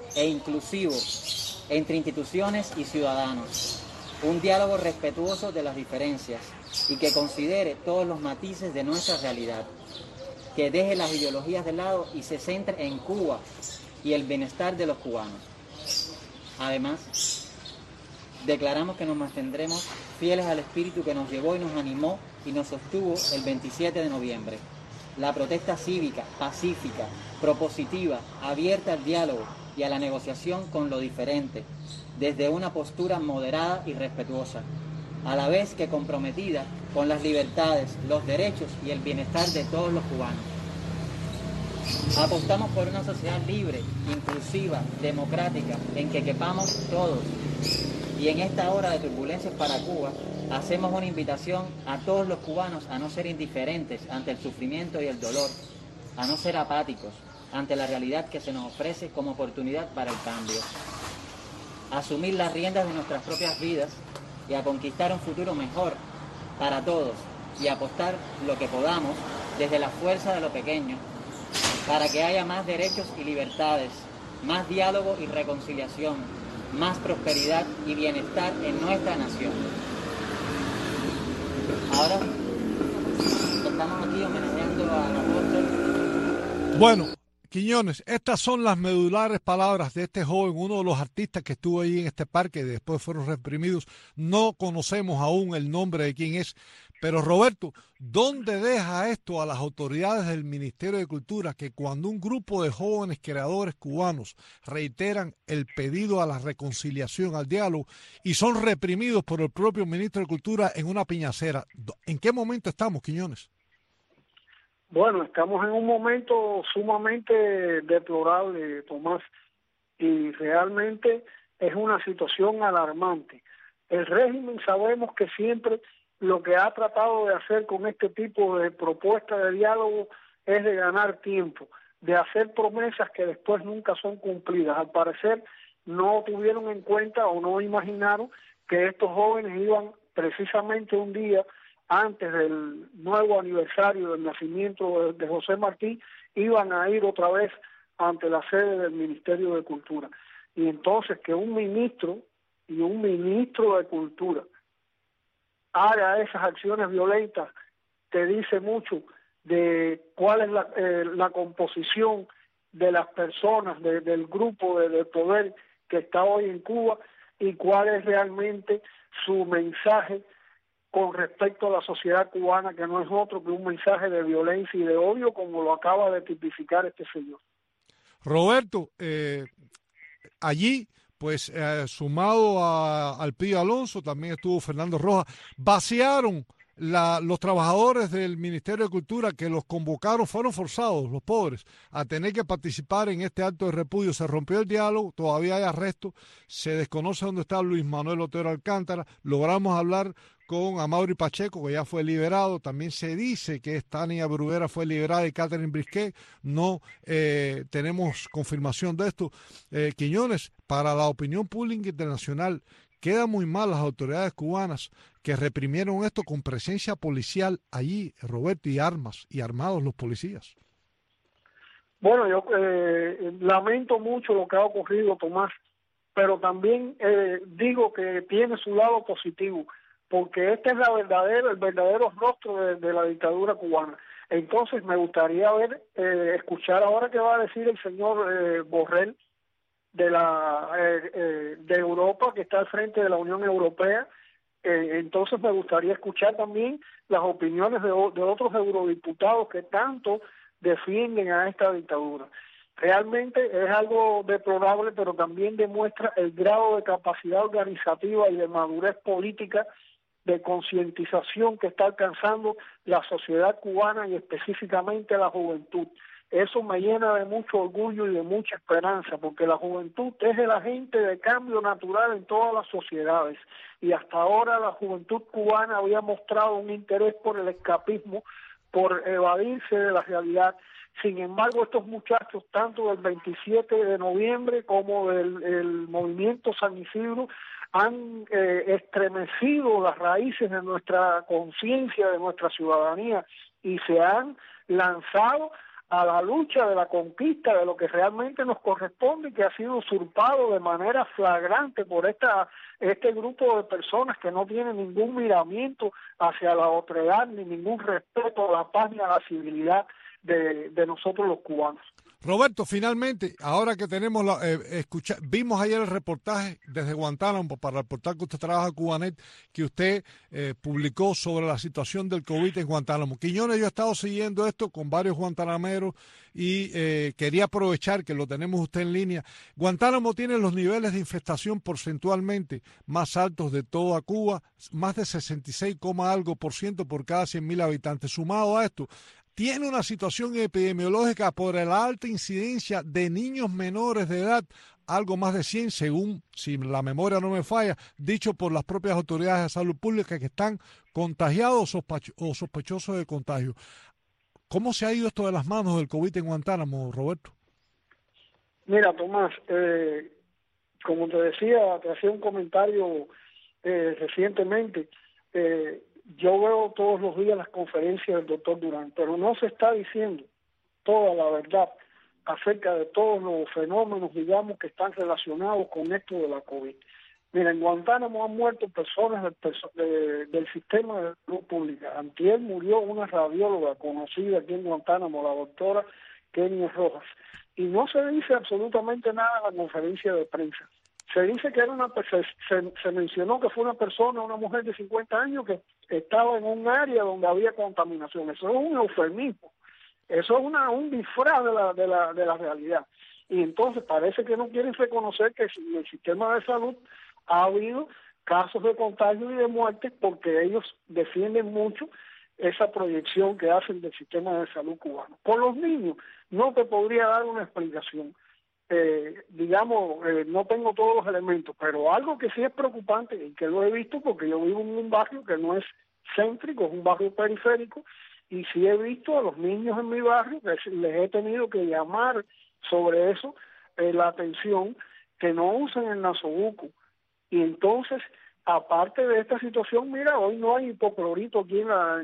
e inclusivo entre instituciones y ciudadanos. Un diálogo respetuoso de las diferencias y que considere todos los matices de nuestra realidad, que deje las ideologías de lado y se centre en Cuba y el bienestar de los cubanos. Además, declaramos que nos mantendremos fieles al espíritu que nos llevó y nos animó y nos sostuvo el 27 de noviembre. La protesta cívica, pacífica, propositiva, abierta al diálogo y a la negociación con lo diferente, desde una postura moderada y respetuosa, a la vez que comprometida con las libertades, los derechos y el bienestar de todos los cubanos. Apostamos por una sociedad libre, inclusiva, democrática, en que quepamos todos. Y en esta hora de turbulencias para Cuba, hacemos una invitación a todos los cubanos a no ser indiferentes ante el sufrimiento y el dolor, a no ser apáticos ante la realidad que se nos ofrece como oportunidad para el cambio, a asumir las riendas de nuestras propias vidas y a conquistar un futuro mejor para todos y apostar lo que podamos desde la fuerza de lo pequeño para que haya más derechos y libertades, más diálogo y reconciliación, más prosperidad y bienestar en nuestra nación. Ahora estamos aquí homenajeando al apóstol. Bueno, Quiñones, estas son las medulares palabras de este joven, uno de los artistas que estuvo ahí en este parque y después fueron reprimidos. No conocemos aún el nombre de quién es, pero Roberto, ¿dónde deja esto a las autoridades del Ministerio de Cultura que cuando un grupo de jóvenes creadores cubanos reiteran el pedido a la reconciliación, al diálogo, y son reprimidos por el propio ministro de Cultura en una piñacera? ¿En qué momento estamos, Quiñones? Bueno, estamos en un momento sumamente deplorable, Tomás, y realmente es una situación alarmante. El régimen sabemos que siempre lo que ha tratado de hacer con este tipo de propuestas de diálogo es de ganar tiempo, de hacer promesas que después nunca son cumplidas. Al parecer no tuvieron en cuenta o no imaginaron que estos jóvenes iban precisamente un día antes del nuevo aniversario del nacimiento de José Martí, iban a ir otra vez ante la sede del Ministerio de Cultura. Y entonces que un ministro y un ministro de Cultura haga esas acciones violentas, te dice mucho de cuál es la composición de las personas, del grupo de poder que está hoy en Cuba y cuál es realmente su mensaje con respecto a la sociedad cubana, que no es otro que un mensaje de violencia y de odio, como lo acaba de tipificar este señor. Roberto, allí, pues sumado al Pío Alonso, también estuvo Fernando Rojas, vaciaron los trabajadores del Ministerio de Cultura que los convocaron, fueron forzados, los pobres, a tener que participar en este acto de repudio. Se rompió el diálogo, todavía hay arrestos, se desconoce dónde está Luis Manuel Otero Alcántara. Logramos hablar con Amaury Pacheco, que ya fue liberado. También se dice que Tania Bruguera fue liberada y Catherine Brisquet. No tenemos confirmación de esto. Quiñones, para la opinión pública internacional, queda muy mal las autoridades cubanas que reprimieron esto con presencia policial allí, Roberto, y armas, y armados los policías. Bueno, yo lamento mucho lo que ha ocurrido, Tomás, pero también digo que tiene su lado positivo, porque este es el verdadero rostro de la dictadura cubana. Entonces me gustaría escuchar ahora qué va a decir el señor Borrell de Europa, que está al frente de la Unión Europea. Entonces me gustaría escuchar también las opiniones de otros eurodiputados que tanto defienden a esta dictadura. Realmente es algo deplorable, pero también demuestra el grado de capacidad organizativa y de madurez política, de concientización que está alcanzando la sociedad cubana y específicamente la juventud. Eso me llena de mucho orgullo y de mucha esperanza, porque la juventud es el agente de cambio natural en todas las sociedades, y hasta ahora la juventud cubana había mostrado un interés por el escapismo, por evadirse de la realidad. Sin embargo, estos muchachos, tanto del 27 de noviembre como del movimiento San Isidro, han estremecido las raíces de nuestra conciencia, de nuestra ciudadanía, y se han lanzado a la lucha de la conquista de lo que realmente nos corresponde y que ha sido usurpado de manera flagrante por este grupo de personas que no tienen ningún miramiento hacia la otredad ni ningún respeto a la paz ni a la civilidad de nosotros los cubanos. Roberto, finalmente, ahora que tenemos vimos ayer el reportaje desde Guantánamo para el portal que usted trabaja, Cubanet, que usted publicó sobre la situación del COVID en Guantánamo. Quiñones, yo he estado siguiendo esto con varios guantanameros y quería aprovechar que lo tenemos usted en línea. Guantánamo tiene los niveles de infestación porcentualmente más altos de toda Cuba, más de 66,algo% por cada 100.000 habitantes. Sumado a esto, tiene una situación epidemiológica por la alta incidencia de niños menores de edad, algo más de 100, según, si la memoria no me falla, dicho por las propias autoridades de salud pública, que están contagiados o sospechosos de contagio. ¿Cómo se ha ido esto de las manos del COVID en Guantánamo, Roberto? Mira, Tomás, como te decía, te hacía un comentario recientemente. Yo veo todos los días las conferencias del doctor Durán, pero no se está diciendo toda la verdad acerca de todos los fenómenos, digamos, que están relacionados con esto de la COVID. Mira, en Guantánamo han muerto personas del sistema de salud pública. Antier murió una radióloga conocida aquí en Guantánamo, la doctora Kenia Rojas, y no se dice absolutamente nada en la conferencia de prensa. Se dice que era se mencionó que fue una mujer de 50 años que estaba en un área donde había contaminación. Eso es un eufemismo, eso es un disfraz de la realidad. Y entonces parece que no quieren reconocer que en el sistema de salud ha habido casos de contagio y de muerte, porque ellos defienden mucho esa proyección que hacen del sistema de salud cubano. Por los niños no te podría dar una explicación. No tengo todos los elementos, pero algo que sí es preocupante y que lo he visto porque yo vivo en un barrio que no es céntrico, es un barrio periférico, y sí he visto a los niños en mi barrio que les he tenido que llamar sobre eso, la atención, que no usen el nasobuco. Y entonces, aparte de esta situación, mira, hoy no hay hipoclorito aquí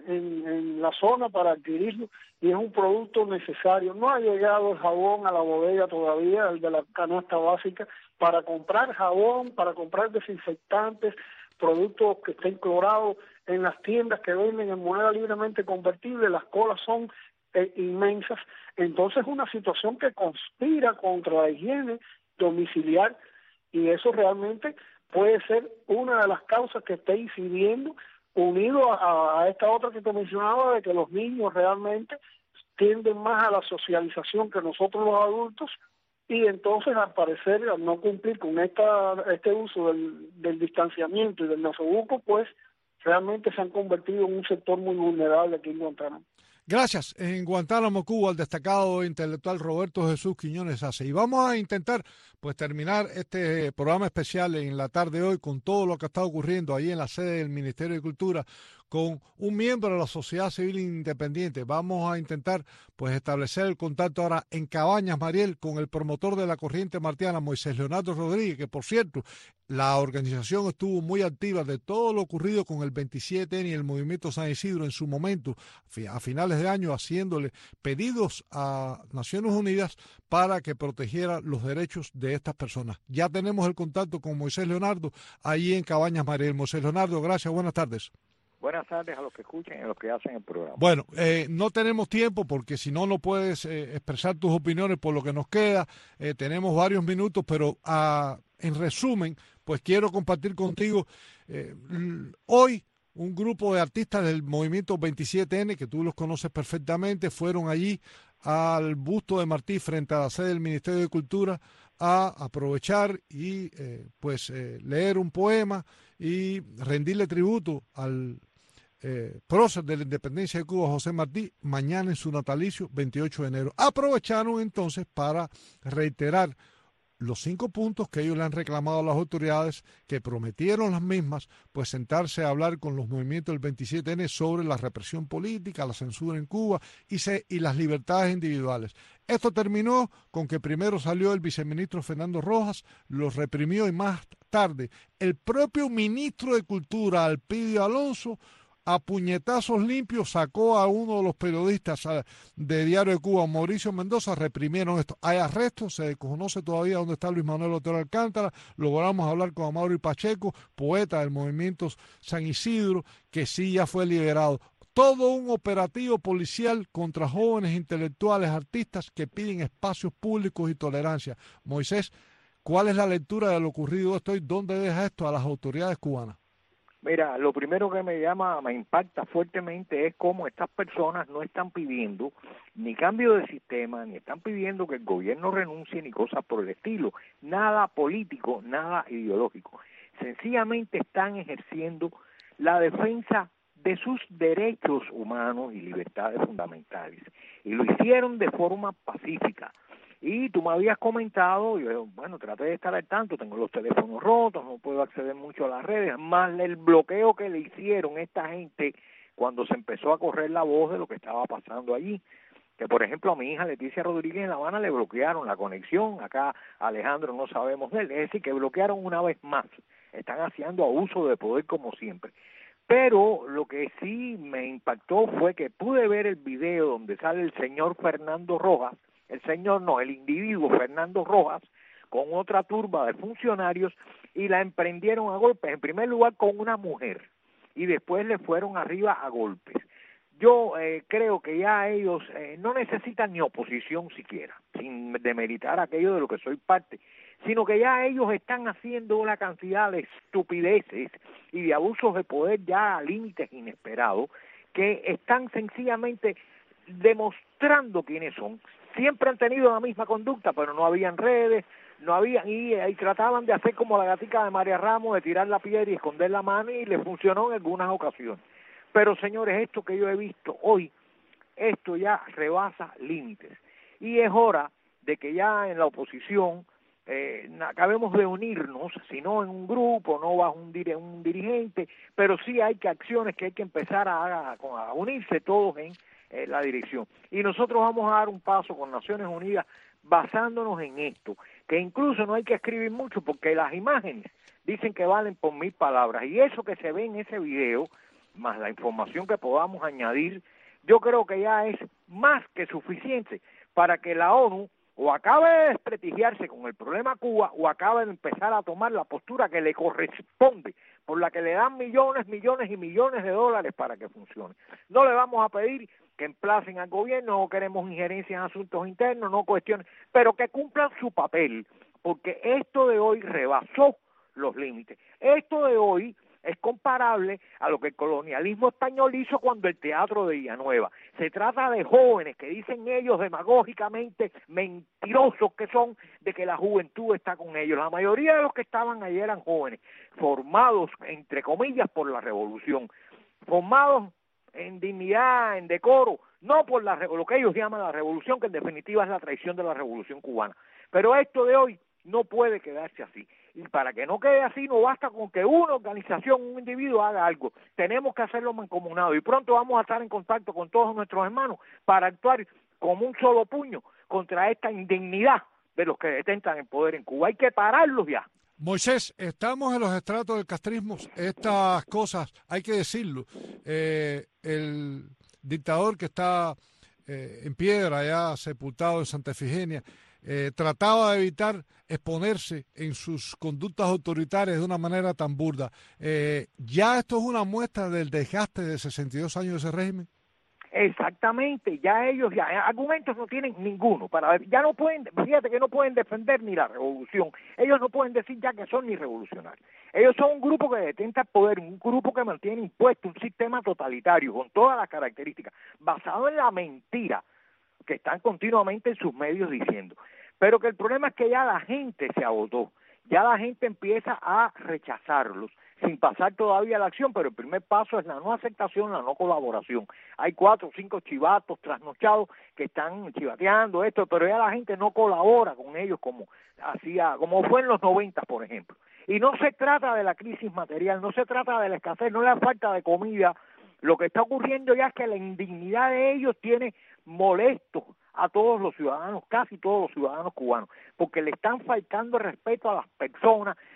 en la zona para adquirirlo, y es un producto necesario. No ha llegado el jabón a la bodega todavía, el de la canasta básica, para comprar jabón, para comprar desinfectantes, productos que estén clorados en las tiendas que venden en moneda libremente convertible. Las colas son inmensas. Entonces es una situación que conspira contra la higiene domiciliar, y eso realmente puede ser una de las causas que está incidiendo, unido a esta otra que te mencionaba, de que los niños realmente tienden más a la socialización que nosotros los adultos, y entonces al parecer, al no cumplir con este uso del distanciamiento y del nasobuco, pues realmente se han convertido en un sector muy vulnerable aquí en Guantánamo. Gracias. En Guantánamo, Cuba, el destacado intelectual Roberto Jesús Quiñones Ace. Y vamos a intentar pues terminar este programa especial en la tarde de hoy con todo lo que está ocurriendo ahí en la sede del Ministerio de Cultura con un miembro de la sociedad civil independiente. Vamos a intentar pues establecer el contacto ahora en Cabañas, Mariel, con el promotor de la corriente martiana, Moisés Leonardo Rodríguez, que por cierto, la organización estuvo muy activa de todo lo ocurrido con el 27N y el movimiento San Isidro en su momento, a finales de año, haciéndole pedidos a Naciones Unidas para que protegiera los derechos de estas personas. Ya tenemos el contacto con Moisés Leonardo ahí en Cabañas, Mariel. Moisés Leonardo, gracias, buenas tardes. Buenas tardes a los que escuchen y a los que hacen el programa. Bueno, no tenemos tiempo porque si no, no puedes expresar tus opiniones por lo que nos queda. Tenemos varios minutos, pero en resumen, pues quiero compartir contigo hoy un grupo de artistas del movimiento 27N, que tú los conoces perfectamente, fueron allí al busto de Martí frente a la sede del Ministerio de Cultura a aprovechar y leer un poema y rendirle tributo al prócer de la independencia de Cuba, José Martí, mañana en su natalicio, 28 de enero. Aprovecharon entonces para reiterar los 5 puntos que ellos le han reclamado a las autoridades, que prometieron las mismas, pues sentarse a hablar con los movimientos del 27N sobre la represión política, la censura en Cuba y las libertades individuales. Esto terminó con que primero salió el viceministro Fernando Rojas, los reprimió, y más tarde el propio ministro de Cultura, Alpidio Alonso, a puñetazos limpios sacó a uno de los periodistas de Diario de Cuba, Mauricio Mendoza, reprimieron esto. Hay arrestos, se desconoce todavía dónde está Luis Manuel Otero Alcántara. Logramos hablar con Amaury Pacheco, poeta del movimiento San Isidro, que sí ya fue liberado. Todo un operativo policial contra jóvenes intelectuales, artistas que piden espacios públicos y tolerancia. Moisés, ¿cuál es la lectura de lo ocurrido esto y dónde deja esto a las autoridades cubanas? Mira, lo primero que me impacta fuertemente es cómo estas personas no están pidiendo ni cambio de sistema, ni están pidiendo que el gobierno renuncie, ni cosas por el estilo. Nada político, nada ideológico. Sencillamente están ejerciendo la defensa de sus derechos humanos y libertades fundamentales. Y lo hicieron de forma pacífica. Y tú me habías comentado, yo, bueno, traté de estar al tanto, tengo los teléfonos rotos, no puedo acceder mucho a las redes, más el bloqueo que le hicieron esta gente cuando se empezó a correr la voz de lo que estaba pasando allí. Que, por ejemplo, a mi hija Leticia Rodríguez en La Habana le bloquearon la conexión, acá Alejandro no sabemos de él, es decir, que bloquearon una vez más. Están haciendo abuso de poder como siempre. Pero lo que sí me impactó fue que pude ver el video donde sale el señor Fernando Rojas, el individuo Fernando Rojas, con otra turba de funcionarios, y la emprendieron a golpes, en primer lugar con una mujer, y después le fueron arriba a golpes. Yo creo que ya ellos no necesitan ni oposición siquiera, sin demeritar aquello de lo que soy parte, sino que ya ellos están haciendo una cantidad de estupideces y de abusos de poder ya a límites inesperados, que están sencillamente demostrando quiénes son. Siempre han tenido la misma conducta, pero no habían redes, y trataban de hacer como la gatica de María Ramos, de tirar la piedra y esconder la mano, y les funcionó en algunas ocasiones. Pero, señores, esto que yo he visto hoy, esto ya rebasa límites. Y es hora de que ya en la oposición acabemos de unirnos, si no en un grupo, no bajo un dirigente, pero sí hay acciones que hay que empezar a unirse todos en la dirección. Y nosotros vamos a dar un paso con Naciones Unidas basándonos en esto, que incluso no hay que escribir mucho porque las imágenes dicen que valen por 1000 palabras, y eso que se ve en ese video, más la información que podamos añadir, yo creo que ya es más que suficiente para que la ONU o acabe de desprestigiarse con el problema Cuba, o acabe de empezar a tomar la postura que le corresponde, por la que le dan millones, millones y millones de dólares para que funcione. No le vamos a pedir que emplacen al gobierno, no queremos injerencia en asuntos internos, no cuestiones, pero que cumplan su papel, porque esto de hoy rebasó los límites. Esto de hoy es comparable a lo que el colonialismo español hizo cuando el teatro de Villanueva. Se trata de jóvenes que dicen ellos demagógicamente, mentirosos que son, de que la juventud está con ellos. La mayoría de los que estaban allí eran jóvenes, formados, entre comillas, por la revolución, formados en dignidad, en decoro, no por lo que ellos llaman la revolución, que en definitiva es la traición de la revolución cubana. Pero esto de hoy no puede quedarse así. Y para que no quede así, no basta con que una organización, un individuo haga algo. Tenemos que hacerlo mancomunado. Y pronto vamos a estar en contacto con todos nuestros hermanos para actuar como un solo puño contra esta indignidad de los que detentan el poder en Cuba. Hay que pararlos ya. Moisés, estamos en los estratos del castrismo. Estas cosas, hay que decirlo. El dictador que está en piedra, ya sepultado en Santa Efigenia, trataba de evitar exponerse en sus conductas autoritarias de una manera tan burda. ¿Ya esto es una muestra del desgaste de 62 años de ese régimen? Exactamente, ya ellos argumentos no tienen ninguno, ya no pueden, fíjate que no pueden defender ni la revolución, ellos no pueden decir ya que son ni revolucionarios, ellos son un grupo que detenta el poder, un grupo que mantiene impuesto un sistema totalitario con todas las características, basado en la mentira que están continuamente en sus medios diciendo, pero que el problema es que ya la gente se agotó, ya la gente empieza a rechazarlos, sin pasar todavía a la acción, pero el primer paso es la no aceptación, la no colaboración. Hay 4 o 5 chivatos trasnochados que están chivateando esto, pero ya la gente no colabora con ellos como fue en los 90, por ejemplo. Y no se trata de la crisis material, no se trata de la escasez, no es la falta de comida. Lo que está ocurriendo ya es que la indignidad de ellos tiene molesto a todos los ciudadanos, casi todos los ciudadanos cubanos, porque le están faltando respeto a las personas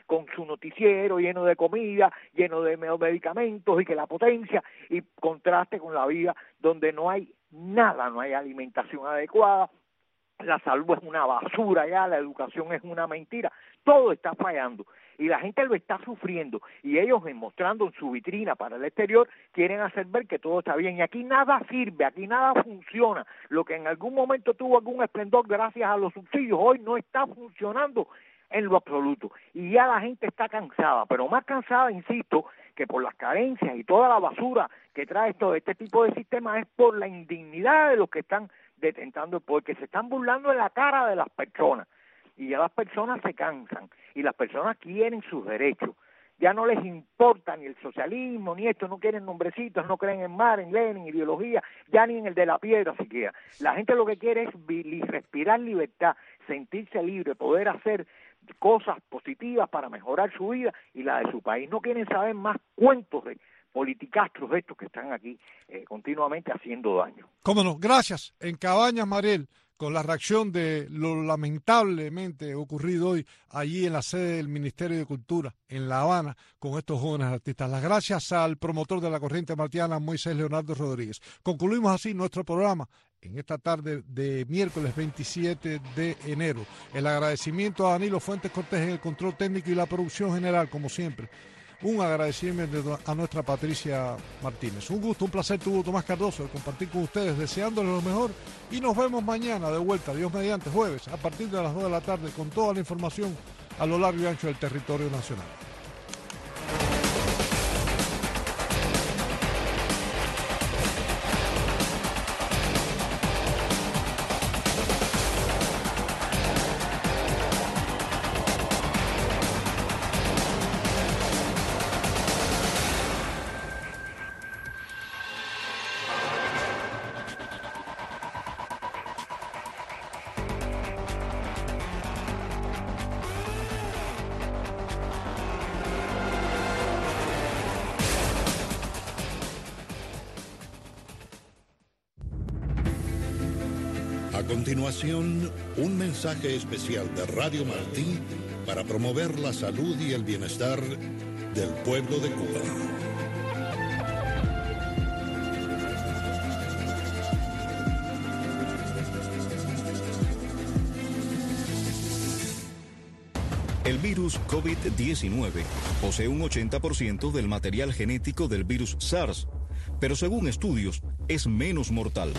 con su noticiero lleno de comida, lleno de medicamentos y que la potencia, y contraste con la vida donde no hay nada, no hay alimentación adecuada, la salud es una basura ya, la educación es una mentira, todo está fallando y la gente lo está sufriendo y ellos mostrando en su vitrina para el exterior quieren hacer ver que todo está bien y aquí nada sirve, aquí nada funciona, lo que en algún momento tuvo algún esplendor gracias a los subsidios hoy no está funcionando en lo absoluto y ya la gente está cansada, pero más cansada, insisto, que por las carencias y toda la basura que trae este tipo de sistemas es por la indignidad de los que están detentando, porque se están burlando en la cara de las personas y ya las personas se cansan y las personas quieren sus derechos, ya no les importa ni el socialismo ni esto, no quieren nombrecitos, no creen en Marx, en Lenin, ideología, ya ni en el de la piedra siquiera, la gente lo que quiere es respirar libertad, sentirse libre, poder hacer cosas positivas para mejorar su vida y la de su país, no quieren saber más cuentos de politicastros estos que están aquí continuamente haciendo daño. Cómo no, gracias. En Cabañas, Mariel, con la reacción de lo lamentablemente ocurrido hoy allí en la sede del Ministerio de Cultura en La Habana con estos jóvenes artistas. Las gracias al promotor de la corriente martiana, Moisés Leonardo Rodríguez. Concluimos así nuestro programa en esta tarde de miércoles 27 de enero. El agradecimiento a Danilo Fuentes Cortés en el control técnico y la producción general, como siempre. Un agradecimiento a nuestra Patricia Martínez. Un gusto, un placer tuvo Tomás Cardoso de compartir con ustedes, deseándoles lo mejor. Y nos vemos mañana de vuelta, Dios mediante, jueves, a partir de las 2 de la tarde, con toda la información a lo largo y ancho del territorio nacional. A continuación, un mensaje especial de Radio Martí para promover la salud y el bienestar del pueblo de Cuba. El virus COVID-19 posee un 80% del material genético del virus SARS, pero según estudios es menos mortal.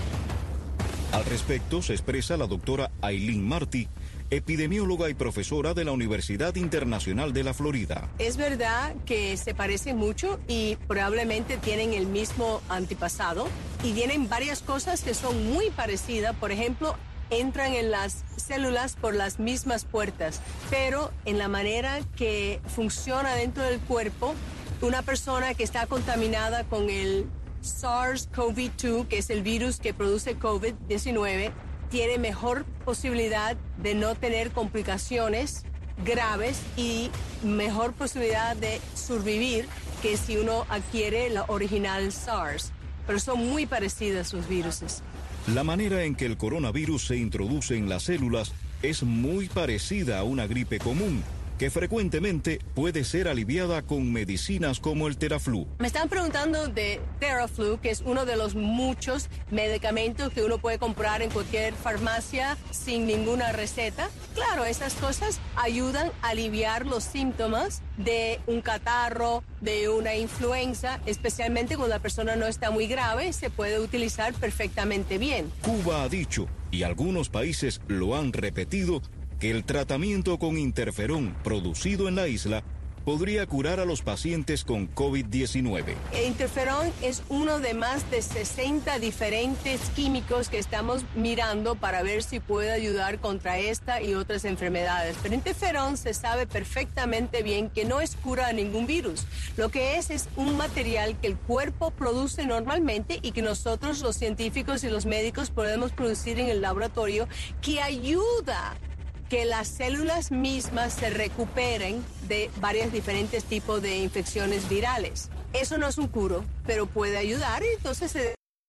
Al respecto se expresa la doctora Aileen Martí, epidemióloga y profesora de la Universidad Internacional de la Florida. Es verdad que se parecen mucho y probablemente tienen el mismo antepasado y tienen varias cosas que son muy parecidas. Por ejemplo, entran en las células por las mismas puertas, pero en la manera que funciona dentro del cuerpo, una persona que está contaminada con el SARS-CoV-2, que es el virus que produce COVID-19, tiene mejor posibilidad de no tener complicaciones graves y mejor posibilidad de sobrevivir que si uno adquiere la original SARS. Pero son muy parecidas sus viruses. La manera en que el coronavirus se introduce en las células es muy parecida a una gripe común, que frecuentemente puede ser aliviada con medicinas como el Theraflu. Me están preguntando de Theraflu, que es uno de los muchos medicamentos que uno puede comprar en cualquier farmacia sin ninguna receta. Claro, esas cosas ayudan a aliviar los síntomas de un catarro, de una influenza, especialmente cuando la persona no está muy grave, se puede utilizar perfectamente bien. Cuba ha dicho, y algunos países lo han repetido, que el tratamiento con interferón producido en la isla podría curar a los pacientes con COVID-19. El interferón es uno de más de 60 diferentes químicos que estamos mirando para ver si puede ayudar contra esta y otras enfermedades. Pero interferón se sabe perfectamente bien que no es cura a ningún virus. Lo que es un material que el cuerpo produce normalmente y que nosotros los científicos y los médicos podemos producir en el laboratorio, que ayuda que las células mismas se recuperen de varios diferentes tipos de infecciones virales. Eso no es un curo, pero puede ayudar y entonces se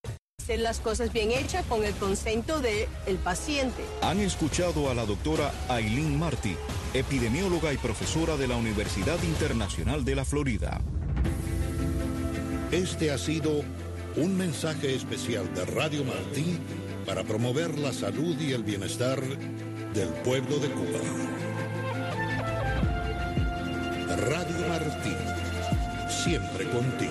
hacer las cosas bien hechas con el consento del paciente. Han escuchado a la doctora Aileen Martí, epidemióloga y profesora de la Universidad Internacional de la Florida. Este ha sido un mensaje especial de Radio Martí para promover la salud y el bienestar del pueblo de Cuba. Radio Martí, siempre contigo.